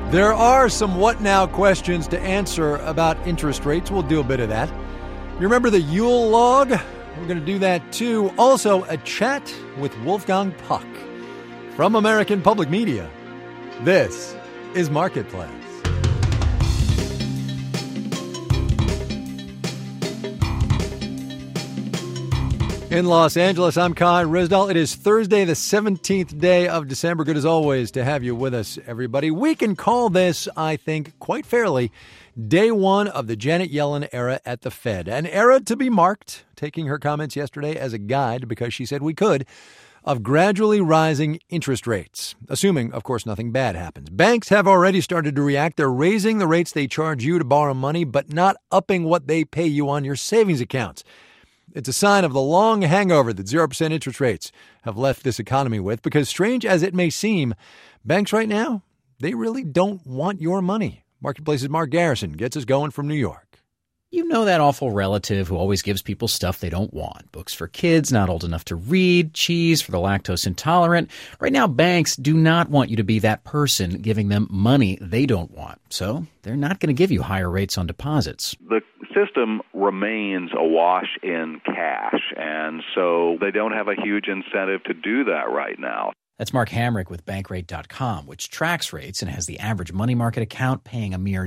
There are some what now questions to answer about interest rates. We'll do a bit of that. You remember the Yule log? We're going to do that too. Also, a chat with Wolfgang Puck from American Public Media. This is Marketplace. In Los Angeles, I'm Kai Risdall. It is Thursday, the 17th day of December. Good as always to have you with us, everybody. We can call this, I think, quite fairly, day one of the Janet Yellen era at the Fed. An era to be marked, taking her comments yesterday as a guide, because she said we could, of gradually rising interest rates, assuming, of course, nothing bad happens. Banks have already started to react. They're raising the rates they charge you to borrow money, but not upping what they pay you on your savings accounts. It's a sign of the long hangover that 0% interest rates have left this economy with, because strange as it may seem, banks right now, they really don't want your money. Marketplace's Mark Garrison gets us going from New York. You know that awful relative who always gives people stuff they don't want. Books for kids not old enough to read, cheese for the lactose intolerant. Right now, banks do not want you to be that person giving them money they don't want. So they're not going to give you higher rates on deposits. The system remains awash in cash, and so they don't have a huge incentive to do that right now. That's Mark Hamrick with Bankrate.com, which tracks rates and has the average money market account paying a mere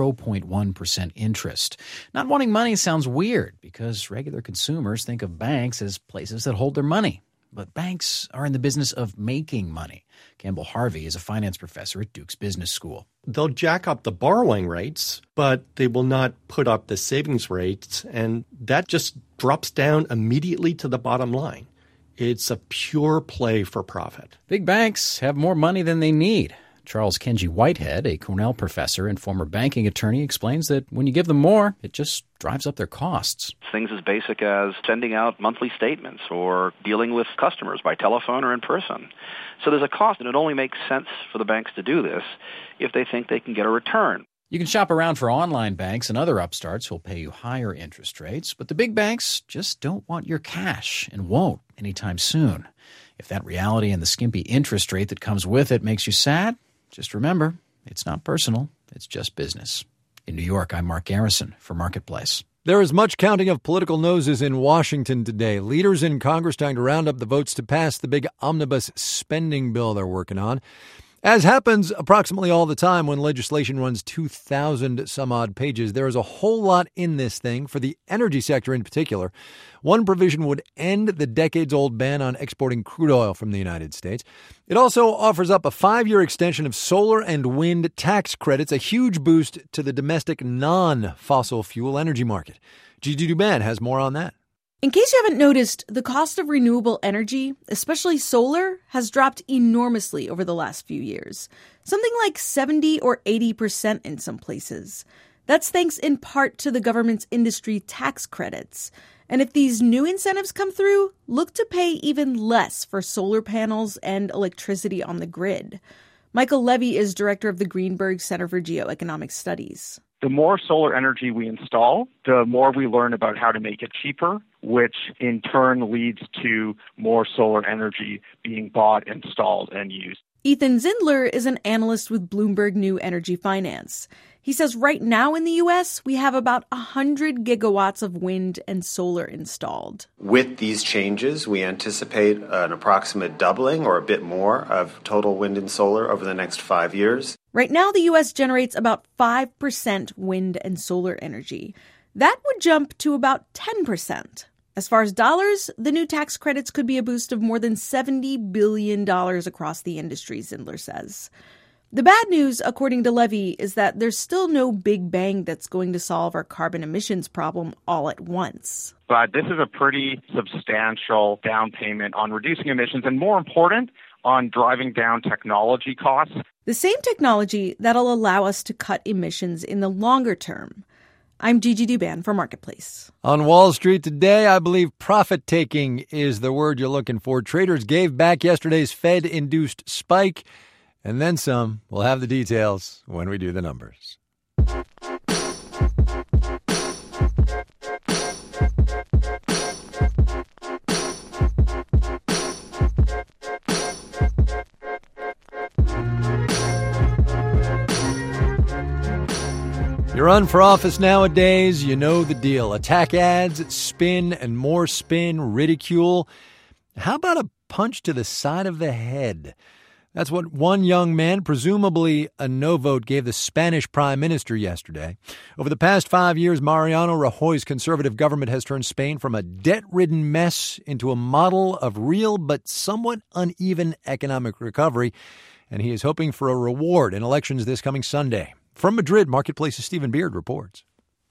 0.1% interest. Not wanting money sounds weird because regular consumers think of banks as places that hold their money. But banks are in the business of making money. Campbell Harvey is a finance professor at Duke's Business School. They'll jack up the borrowing rates, but they will not put up the savings rates, and that just drops down immediately to the bottom line. It's a pure play for profit. Big banks have more money than they need. Charles Kenji Whitehead, a Cornell professor and former banking attorney, explains that when you give them more, it just drives up their costs. Things as basic as sending out monthly statements or dealing with customers by telephone or in person. So there's a cost, and it only makes sense for the banks to do this if they think they can get a return. You can shop around for online banks and other upstarts who'll pay you higher interest rates, but the big banks just don't want your cash and won't anytime soon. If that reality and the skimpy interest rate that comes with it makes you sad, just remember, it's not personal, it's just business. In New York, I'm Mark Garrison for Marketplace. There is much counting of political noses in Washington today. Leaders in Congress trying to round up the votes to pass the big omnibus spending bill they're working on. As happens approximately all the time when legislation runs 2,000 some odd pages, there is a whole lot in this thing for the energy sector in particular. One provision would end the decades-old ban on exporting crude oil from the United States. It also offers up a 5-year extension of solar and wind tax credits, a huge boost to the domestic non-fossil fuel energy market. Gigi Douban has more on that. In case you haven't noticed, the cost of renewable energy, especially solar, has dropped enormously over the last few years. Something like 70 or 80% in some places. That's thanks in part to the government's industry tax credits. And if these new incentives come through, look to pay even less for solar panels and electricity on the grid. Michael Levy is director of the Greenberg Center for Geoeconomic Studies. The more solar energy we install, the more we learn about how to make it cheaper, which in turn leads to more solar energy being bought, installed, and used. Ethan Zindler is an analyst with Bloomberg New Energy Finance. He says right now in the U.S., we have about 100 gigawatts of wind and solar installed. With these changes, we anticipate an approximate doubling or a bit more of total wind and solar over the next 5 years. Right now, the U.S. generates about 5% wind and solar energy. That would jump to about 10%. As far as dollars, the new tax credits could be a boost of more than $70 billion across the industry, Zindler says. The bad news, according to Levy, is that there's still no big bang that's going to solve our carbon emissions problem all at once. But this is a pretty substantial down payment on reducing emissions, and more important, on driving down technology costs. The same technology that'll allow us to cut emissions in the longer term. I'm Gigi Douban for Marketplace. On Wall Street today, I believe profit-taking is the word you're looking for. Traders gave back yesterday's Fed-induced spike, and then some. We'll have the details when we do the numbers. You run for office nowadays, you know the deal. Attack ads, spin and more spin, ridicule. How about a punch to the side of the head? That's what one young man, presumably a no vote, gave the Spanish prime minister yesterday. Over the past 5 years, Mariano Rajoy's conservative government has turned Spain from a debt-ridden mess into a model of real but somewhat uneven economic recovery, and he is hoping for a reward in elections this coming Sunday. From Madrid, Marketplace's Stephen Beard reports.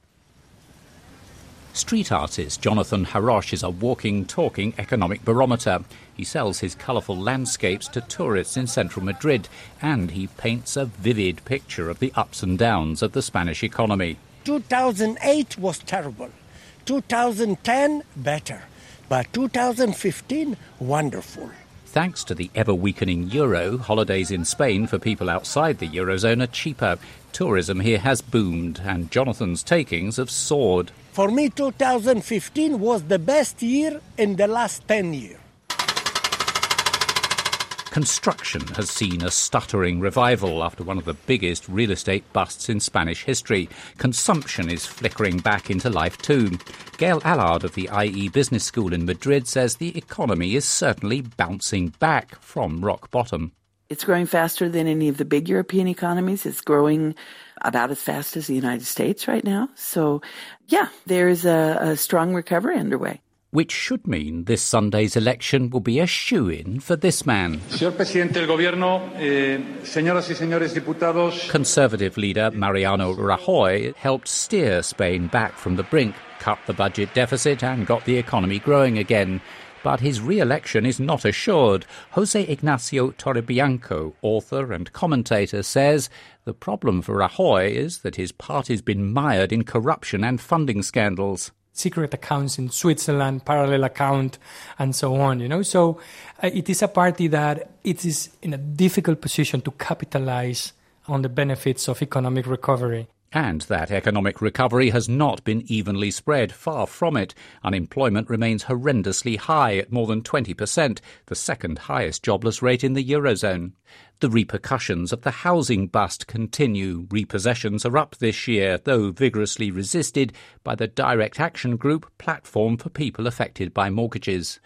Street artist Jonathan Harosh is a walking, talking economic barometer. He sells his colourful landscapes to tourists in central Madrid, and he paints a vivid picture of the ups and downs of the Spanish economy. 2008 was terrible. 2010, better. But 2015, wonderful. Thanks to the ever-weakening euro, holidays in Spain for people outside the Eurozone are cheaper. Tourism here has boomed, and Jonathan's takings have soared. For me, 2015 was the best year in the last 10 years. Construction has seen a stuttering revival after one of the biggest real estate busts in Spanish history. Consumption is flickering back into life too. Gail Allard of the IE Business School in Madrid says the economy is certainly bouncing back from rock bottom. It's growing faster than any of the big European economies. It's growing about as fast as the United States right now. So, yeah, there's a strong recovery underway. Which should mean this Sunday's election will be a shoo-in for this man. Señor Presidente del Gobierno, señoras y señores diputados. Conservative leader Mariano Rajoy helped steer Spain back from the brink, cut the budget deficit and got the economy growing again. But his re-election is not assured. Jose Ignacio Torrebianco, author and commentator, says the problem for Rajoy is that his party's been mired in corruption and funding scandals. Secret accounts in Switzerland, parallel account, and so on, So it is a party that it is in a difficult position to capitalize on the benefits of economic recovery. And that economic recovery has not been evenly spread, far from it. Unemployment remains horrendously high at more than 20%, the second highest jobless rate in the Eurozone. The repercussions of the housing bust continue. Repossessions are up this year, though vigorously resisted by the Direct Action Group, platform for people affected by mortgages.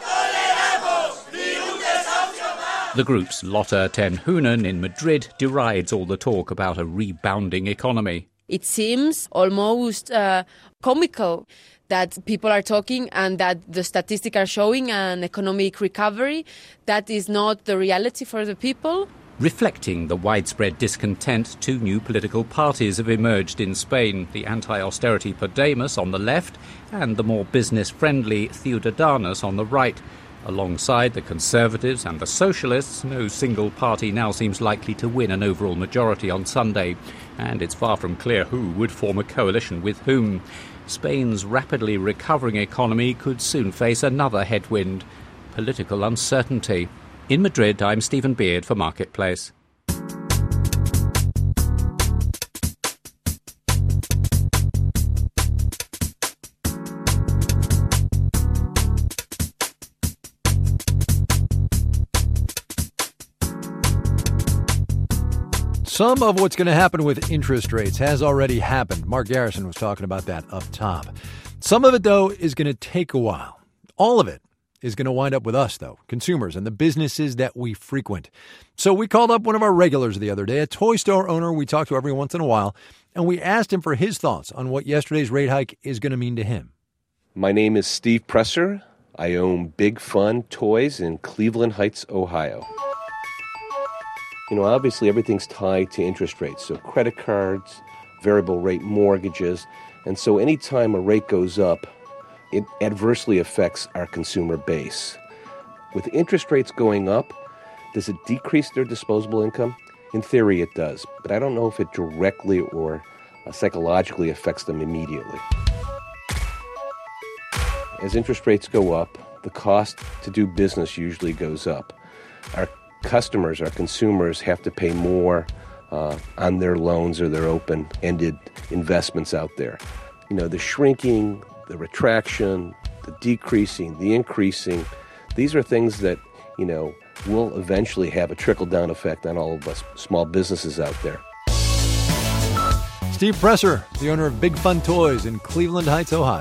The group's Lotta ten Hoenen in Madrid derides all the talk about a rebounding economy. It seems almost comical that people are talking and that the statistics are showing an economic recovery. That is not the reality for the people. Reflecting the widespread discontent, two new political parties have emerged in Spain, the anti-austerity Podemos on the left and the more business-friendly Ciudadanos on the right. Alongside the Conservatives and the Socialists, no single party now seems likely to win an overall majority on Sunday, and it's far from clear who would form a coalition with whom. Spain's rapidly recovering economy could soon face another headwind: political uncertainty. In Madrid, I'm Stephen Beard for Marketplace. Some of what's going to happen with interest rates has already happened. Mark Garrison was talking about that up top. Some of it, though, is going to take a while. All of it is going to wind up with us, though, consumers and the businesses that we frequent. So we called up one of our regulars the other day, a toy store owner we talk to every once in a while, and we asked him for his thoughts on what yesterday's rate hike is going to mean to him. My name is Steve Presser. I own Big Fun Toys in Cleveland Heights, Ohio. Obviously everything's tied to interest rates, so credit cards, variable rate mortgages, and so anytime a rate goes up, it adversely affects our consumer base. With interest rates going up, does it decrease their disposable income? In theory it does, but I don't know if it directly or psychologically affects them immediately. As interest rates go up, the cost to do business usually goes up. Our customers, our consumers, have to pay more on their loans or their open-ended investments out there. The shrinking, the retraction, the decreasing, the increasing, these are things that, will eventually have a trickle-down effect on all of us small businesses out there. Steve Presser, the owner of Big Fun Toys in Cleveland Heights, Ohio.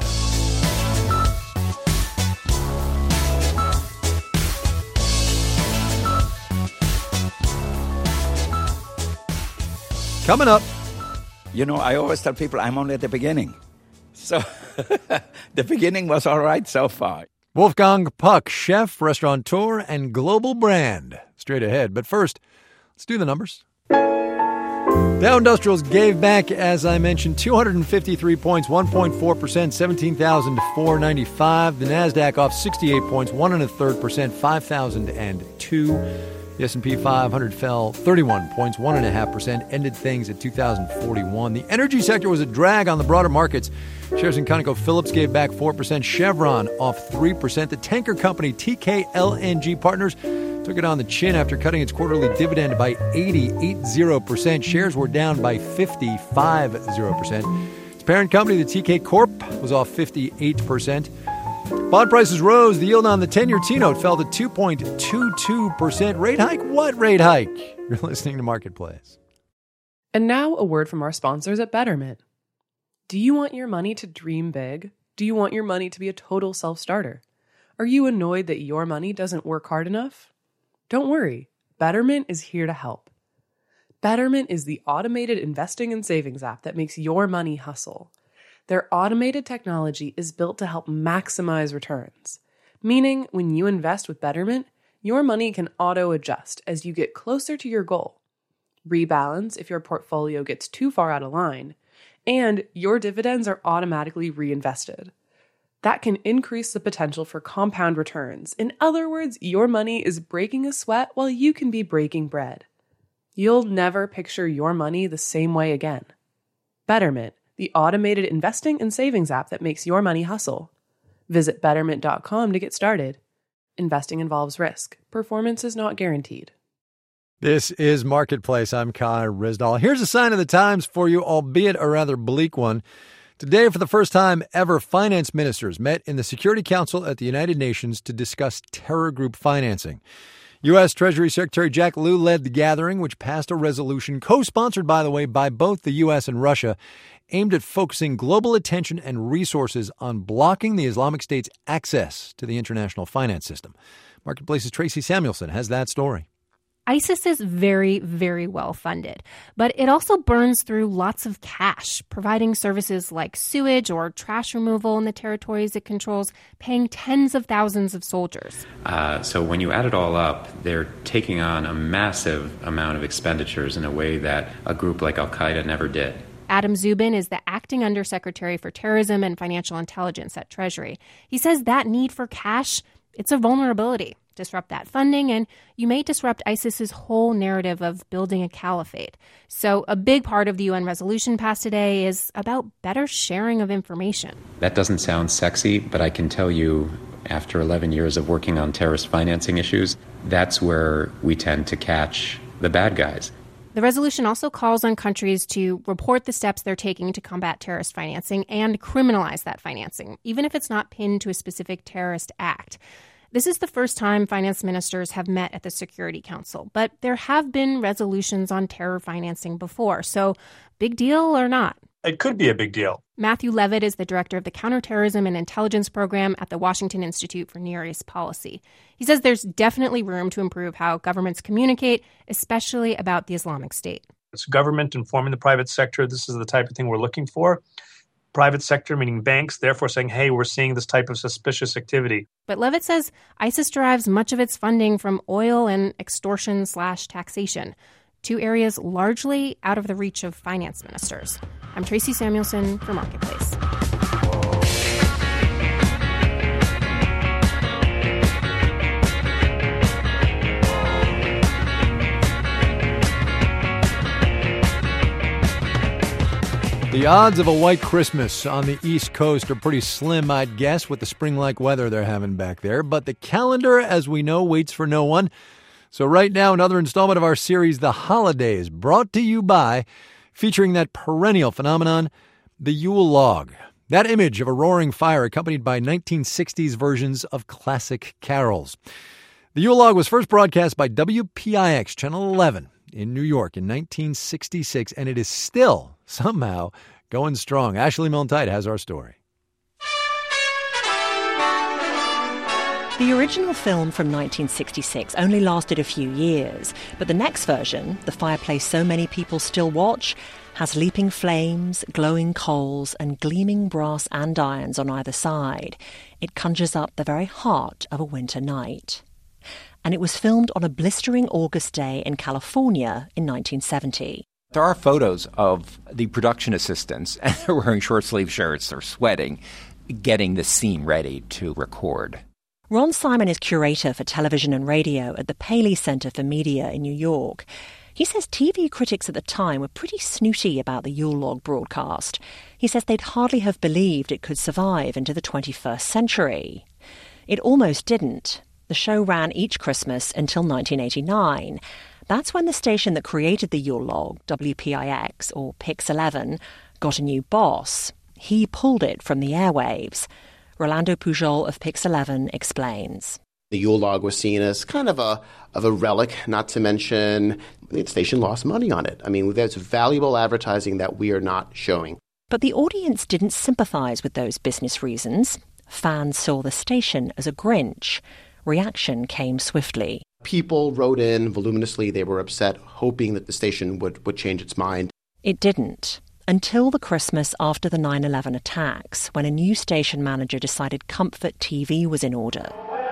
Coming up. You know, I always tell people I'm only at the beginning. So the beginning was all right so far. Wolfgang Puck, chef, restaurateur, and global brand. Straight ahead. But first, let's do the numbers. Dow Industrials gave back, as I mentioned, 253 points, 1.4%, 17,495. The NASDAQ off 68 points, 1.33%, 5,002. The S&P 500 fell 31 points, 1.5%, ended things at 2,041. The energy sector was a drag on the broader markets. Shares in ConocoPhillips gave back 4%, Chevron off 3%. The tanker company TK LNG Partners took it on the chin after cutting its quarterly dividend by 80%. Shares were down by 55%. Its parent company, the TK Corp, was off 58%. Bond prices rose. The yield on the 10-year T-note fell to 2.22%. Rate hike? What rate hike? You're listening to Marketplace. And now a word from our sponsors at Betterment. Do you want your money to dream big? Do you want your money to be a total self-starter? Are you annoyed that your money doesn't work hard enough? Don't worry. Betterment is here to help. Betterment is the automated investing and savings app that makes your money hustle. Their automated technology is built to help maximize returns, meaning when you invest with Betterment, your money can auto-adjust as you get closer to your goal, rebalance if your portfolio gets too far out of line, and your dividends are automatically reinvested. That can increase the potential for compound returns. In other words, your money is breaking a sweat while you can be breaking bread. You'll never picture your money the same way again. Betterment, the automated investing and savings app that makes your money hustle. Visit Betterment.com to get started. Investing involves risk. Performance is not guaranteed. This is Marketplace. I'm Kai Ryssdal. Here's a sign of the times for you, albeit a rather bleak one. Today, for the first time ever, finance ministers met in the Security Council at the United Nations to discuss terror group financing. U.S. Treasury Secretary Jack Lew led the gathering, which passed a resolution, co-sponsored, by the way, by both the U.S. and Russia, aimed at focusing global attention and resources on blocking the Islamic State's access to the international finance system. Marketplace's Tracy Samuelson has that story. ISIS is very, very well funded, but it also burns through lots of cash, providing services like sewage or trash removal in the territories it controls, paying tens of thousands of soldiers. So when you add it all up, they're taking on a massive amount of expenditures in a way that a group like Al-Qaeda never did. Adam Zubin is the acting undersecretary for terrorism and financial intelligence at Treasury. He says that need for cash, it's a vulnerability. Disrupt that funding, and you may disrupt ISIS's whole narrative of building a caliphate. So a big part of the UN resolution passed today is about better sharing of information. That doesn't sound sexy, but I can tell you, after 11 years of working on terrorist financing issues, that's where we tend to catch the bad guys. The resolution also calls on countries to report the steps they're taking to combat terrorist financing and criminalize that financing, even if it's not pinned to a specific terrorist act. This is the first time finance ministers have met at the Security Council, but there have been resolutions on terror financing before, so big deal or not? It could be a big deal. Matthew Levitt is the director of the Counterterrorism and Intelligence Program at the Washington Institute for Near East Policy. He says there's definitely room to improve how governments communicate, especially about the Islamic State. It's government informing the private sector. This is the type of thing we're looking for. Private sector, meaning banks, therefore saying, hey, we're seeing this type of suspicious activity. But Levitt says ISIS derives much of its funding from oil and extortion/taxation, two areas largely out of the reach of finance ministers. I'm Tracy Samuelson for Marketplace. The odds of a white Christmas on the East Coast are pretty slim, I'd guess, with the spring-like weather they're having back there. But the calendar, as we know, waits for no one. So right now, another installment of our series, The Holidays, brought to you by, featuring that perennial phenomenon, the Yule log. That image of a roaring fire accompanied by 1960s versions of classic carols. The Yule log was first broadcast by WPIX Channel 11 in New York in 1966, and it is still somehow going strong. Ashley Milne-Tyte has our story. The original film from 1966 only lasted a few years, but the next version, the fireplace so many people still watch, has leaping flames, glowing coals, and gleaming brass andirons on either side. It conjures up the very heart of a winter night. And it was filmed on a blistering August day in California in 1970. There are photos of the production assistants, and they're wearing short-sleeve shirts, they're sweating, getting the scene ready to record. Ron Simon is curator for television and radio at the Paley Center for Media in New York. He says TV critics at the time were pretty snooty about the Yule log broadcast. He says they'd hardly have believed it could survive into the 21st century. It almost didn't. The show ran each Christmas until 1989. That's when the station that created the Yule log, WPIX, or Pix11, got a new boss. He pulled it from the airwaves. Rolando Pujol of Pix11 explains. The Yule log was seen as kind of a relic, not to mention the station lost money on it. I mean, there's valuable advertising that we are not showing. But the audience didn't sympathize with those business reasons. Fans saw the station as a Grinch. Reaction came swiftly. People wrote in voluminously. They were upset, hoping that the station would change its mind. It didn't. Until the Christmas after the 9/11 attacks, when a new station manager decided Comfort TV was in order.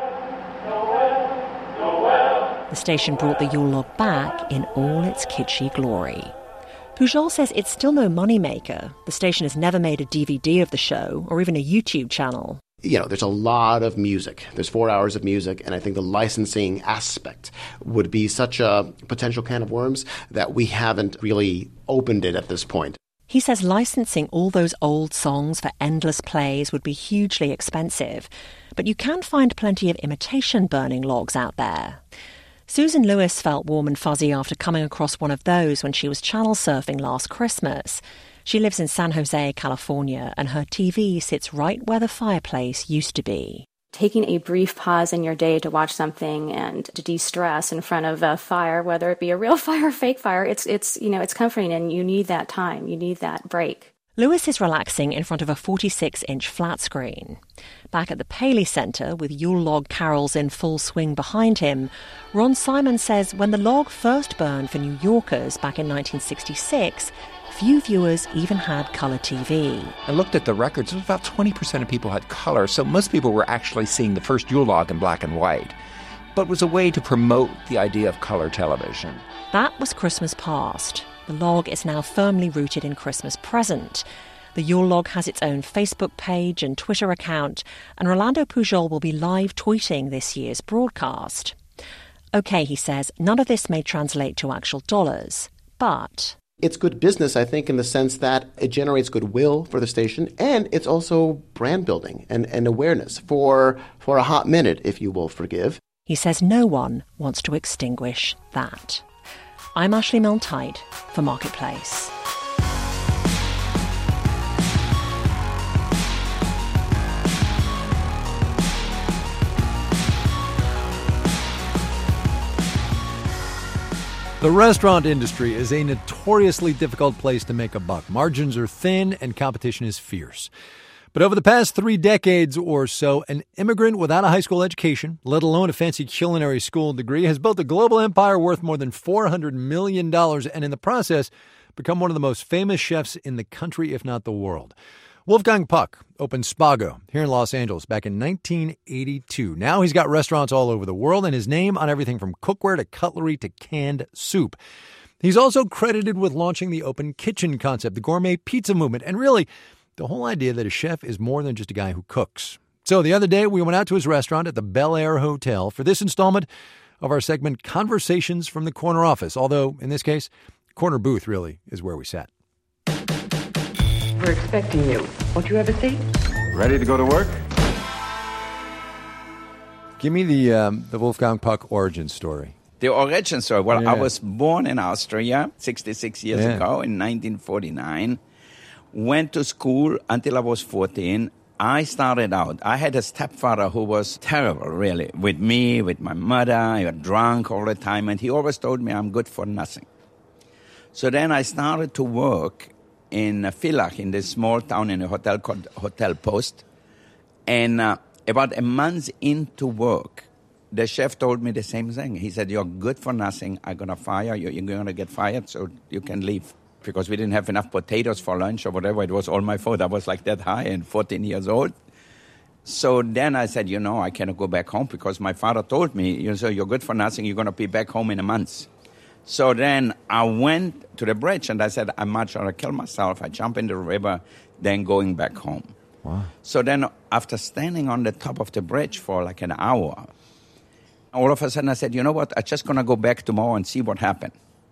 The station brought the Yule log back in all its kitschy glory. Pujol says it's still no moneymaker. The station has never made a DVD of the show or even a YouTube channel. You know, there's a lot of music. There's 4 hours of music, and I think the licensing aspect would be such a potential can of worms that we haven't really opened it at this point. He says licensing all those old songs for endless plays would be hugely expensive, but you can find plenty of imitation burning logs out there. Susan Lewis felt warm and fuzzy after coming across one of those when she was channel surfing last Christmas. She lives in San Jose, California, and her TV sits right where the fireplace used to be. Taking a brief pause in your day to watch something and to de-stress in front of a fire, whether it be a real fire or fake fire, it's comforting, and you need that time. You need that break. Lewis is relaxing in front of a 46-inch flat screen. Back at the Paley Center, with Yule log carols in full swing behind him, Ron Simon says when the log first burned for New Yorkers back in 1966, few viewers even had color TV. I looked at the records. It was about 20% of people had color, so most people were actually seeing the first Yule log in black and white. But it was a way to promote the idea of color television. That was Christmas past. The log is now firmly rooted in Christmas present. The Yule log has its own Facebook page and Twitter account, and Rolando Pujol will be live tweeting this year's broadcast. OK, he says, none of this may translate to actual dollars, but it's good business, I think, in the sense that it generates goodwill for the station, and it's also brand building and awareness for a hot minute, if you will forgive. He says no one wants to extinguish that. I'm Ashley Milne-Tyte for Marketplace. The restaurant industry is a notoriously difficult place to make a buck. Margins are thin and competition is fierce. But over the past 3 decades or so, an immigrant without a high school education, let alone a fancy culinary school degree, has built a global empire worth more than $400 million and in the process become one of the most famous chefs in the country, if not the world. Wolfgang Puck opened Spago here in Los Angeles back in 1982. Now he's got restaurants all over the world and his name on everything from cookware to cutlery to canned soup. He's also credited with launching the open kitchen concept, the gourmet pizza movement, and really the whole idea that a chef is more than just a guy who cooks. So the other day we went out to his restaurant at the Bel Air Hotel for this installment of our segment Conversations from the Corner Office, although in this case, corner booth really is where we sat. We're expecting you. Won't you have a seat? Ready to go to work? Give me the Wolfgang Puck origin story. The origin story? Well, Yeah. I was born in Austria 66 years ago in 1949. Went to school until I was 14. I started out. I had a stepfather who was terrible, really, with me, with my mother. He was drunk all the time, and he always told me I'm good for nothing. So then I started to work in Villach, in this small town, in a hotel called Hotel Post. And about a month into work, the chef told me the same thing. He said, "You're good for nothing. I'm going to fire you. You're going to get fired, so you can leave." Because we didn't have enough potatoes for lunch or whatever. It was all my fault. I was like that high and 14 years old. So then I said, I cannot go back home because my father told me, you're good for nothing. You're going to be back home in a month. So then I went to the bridge and I said, I much rather kill myself. I jump in the river than going back home. Wow. So then after standing on the top of the bridge for like an hour, all of a sudden I said, you know what, I'm just going to go back tomorrow and see what happened.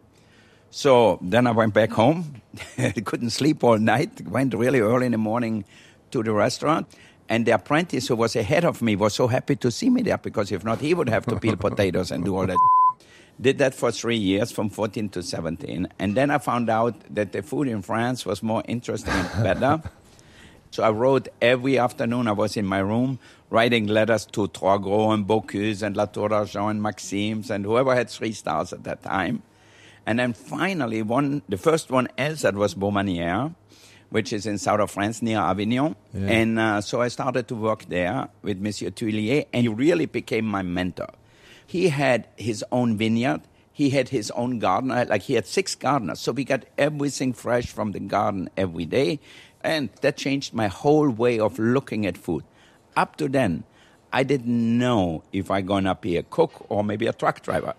So then I went back home. I couldn't sleep all night. Went really early in the morning to the restaurant. And the apprentice who was ahead of me was so happy to see me there because if not, he would have to peel potatoes and do all that. Did that for 3 years, from 14 to 17. And then I found out that the food in France was more interesting and better. So I wrote every afternoon. I was in my room writing letters to Trois Gros and Bocuse and La Tour d'Argent and Maxime's and whoever had 3 stars at that time. And then finally, the first one Alsace was Beaumanière, which is in south of France near Avignon. Yeah. And so I started to work there with Monsieur Tuillier, and he really became my mentor. He had his own vineyard. He had his own garden. He had 6 gardeners. So we got everything fresh from the garden every day. And that changed my whole way of looking at food. Up to then, I didn't know if I'm going to be a cook or maybe a truck driver.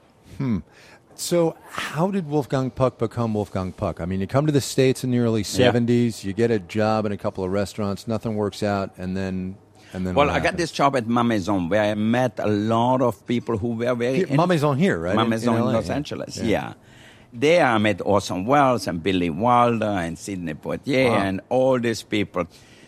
So how did Wolfgang Puck become Wolfgang Puck? I mean, you come to the States in the early 70s, you get a job in a couple of restaurants, nothing works out, and then well, I got this job at Ma Maison, where I met a lot of people who were very... Ma Maison here, right? Ma Maison in Los Angeles, yeah. There I met Orson Welles and Billy Wilder and Sidney Poitier and all these people.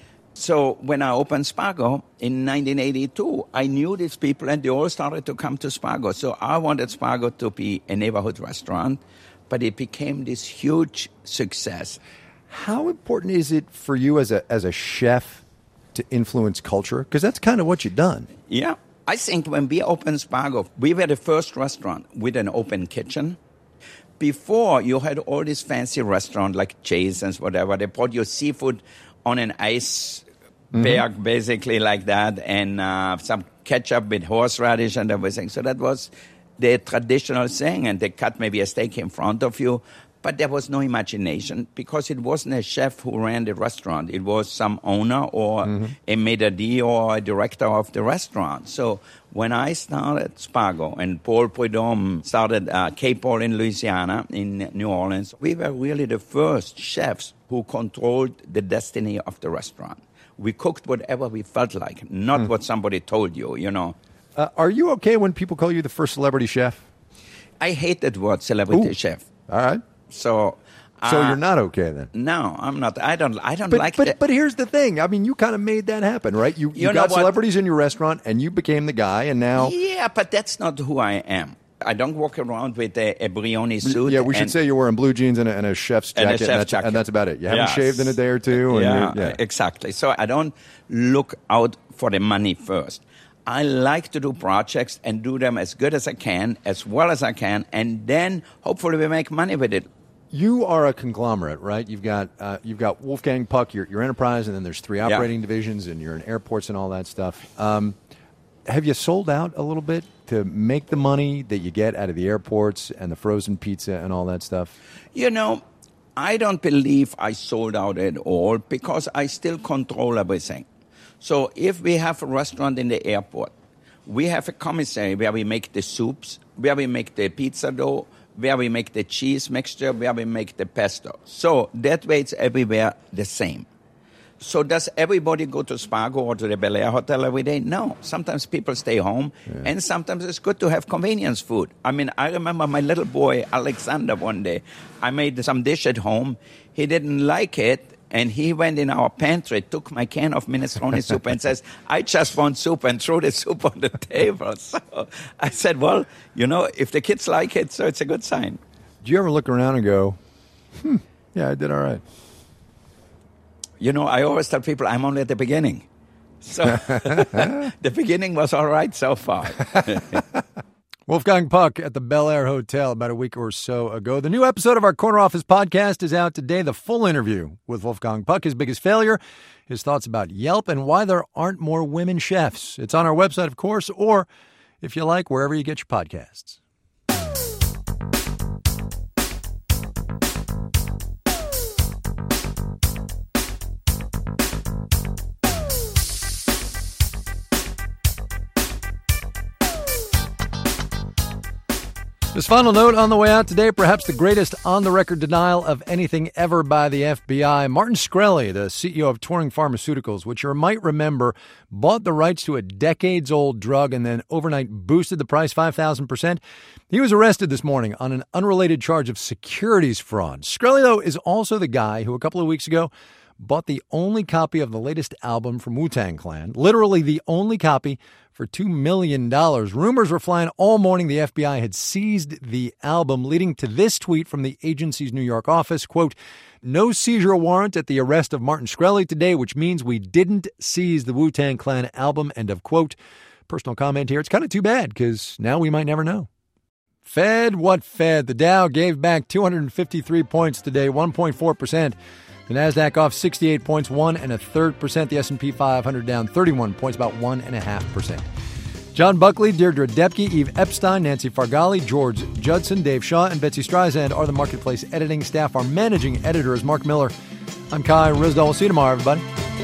So when I opened Spago in 1982, I knew these people and they all started to come to Spago. So I wanted Spago to be a neighborhood restaurant, but it became this huge success. How important is it for you as a chef to influence culture? Because that's kind of what you've done. Yeah. I think when we opened Spago, we were the first restaurant with an open kitchen. Before, you had all these fancy restaurants like Jason's, whatever. They brought your seafood on an ice berg, basically like that, and some ketchup with horseradish and everything. So that was the traditional thing, and they cut maybe a steak in front of you. But there was no imagination because it wasn't a chef who ran the restaurant. It was some owner or a maitre d' or a director of the restaurant. So when I started Spago and Paul Prudhomme started Cape Paul in Louisiana, in New Orleans, we were really the first chefs who controlled the destiny of the restaurant. We cooked whatever we felt like, not what somebody told you, Are you okay when people call you the first celebrity chef? I hate that word, celebrity chef. All right. So you're not okay then? No, I'm not. I don't like that. But here's the thing. I mean, you kind of made that happen, right? You got celebrities in your restaurant, and you became the guy, and now... Yeah, but that's not who I am. I don't walk around with a Brioni suit. Yeah, we should say you're wearing blue jeans and a chef's jacket, and that's about it. You haven't shaved in a day or two. And exactly. So I don't look out for the money first. I like to do projects and do them as good as I can, as well as I can, and then hopefully we make money with it. You are a conglomerate, right? You've got Wolfgang Puck, your enterprise, and then there's 3 operating divisions, and you're in airports and all that stuff. Have you sold out a little bit to make the money that you get out of the airports and the frozen pizza and all that stuff? I don't believe I sold out at all because I still control everything. So if we have a restaurant in the airport, we have a commissary where we make the soups, where we make the pizza dough, where we make the cheese mixture, where we make the pesto. So that way it's everywhere the same. So does everybody go to Spago or to the Bel Air Hotel every day? No. Sometimes people stay home, and sometimes it's good to have convenience food. I mean, I remember my little boy, Alexander, one day. I made some dish at home. He didn't like it, and he went in our pantry, took my can of minestrone soup and says, I just want soup, and threw the soup on the table. So I said, well, if the kids like it, so it's a good sign. Do you ever look around and go, yeah, I did all right? I always tell people I'm only at the beginning. So the beginning was all right so far. Wolfgang Puck at the Bel Air Hotel about a week or so ago. The new episode of our Corner Office podcast is out today. The full interview with Wolfgang Puck, his biggest failure, his thoughts about Yelp, and why there aren't more women chefs. It's on our website, of course, or if you like, wherever you get your podcasts. This final note on the way out today, perhaps the greatest on-the-record denial of anything ever by the FBI. Martin Shkreli, the CEO of Turing Pharmaceuticals, which you might remember, bought the rights to a decades-old drug and then overnight boosted the price 5,000%. He was arrested this morning on an unrelated charge of securities fraud. Shkreli, though, is also the guy who a couple of weeks ago bought the only copy of the latest album from Wu-Tang Clan, literally the only copy, for $2 million. Rumors were flying all morning the FBI had seized the album, leading to this tweet from the agency's New York office, quote, "No seizure warrant at the arrest of Martin Shkreli today, which means we didn't seize the Wu-Tang Clan album," end of quote. Personal comment here. It's kind of too bad because now we might never know. Fed what fed? The Dow gave back 253 points today, 1.4%. The Nasdaq off 68 points, 1 1/3%. The S&P 500 down 31 points, about 1.5%. John Buckley, Deirdre Depke, Eve Epstein, Nancy Fargali, George Judson, Dave Shaw, and Betsy Streisand are the Marketplace editing staff. Our managing editor is Mark Miller. I'm Kai Risdall. We'll see you tomorrow, everybody.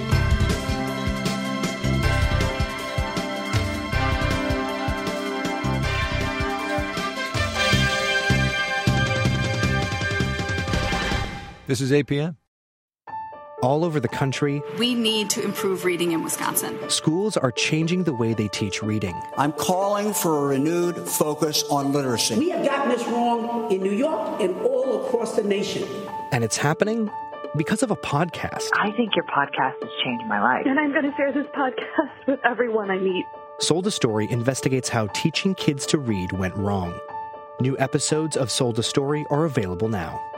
This is APM. All over the country, we need to improve reading in Wisconsin. Schools are changing the way they teach reading. I'm calling for a renewed focus on literacy. We have gotten this wrong in New York and all across the nation. And it's happening because of a podcast. I think your podcast has changed my life. And I'm going to share this podcast with everyone I meet. Sold a Story investigates how teaching kids to read went wrong. New episodes of Sold a Story are available now.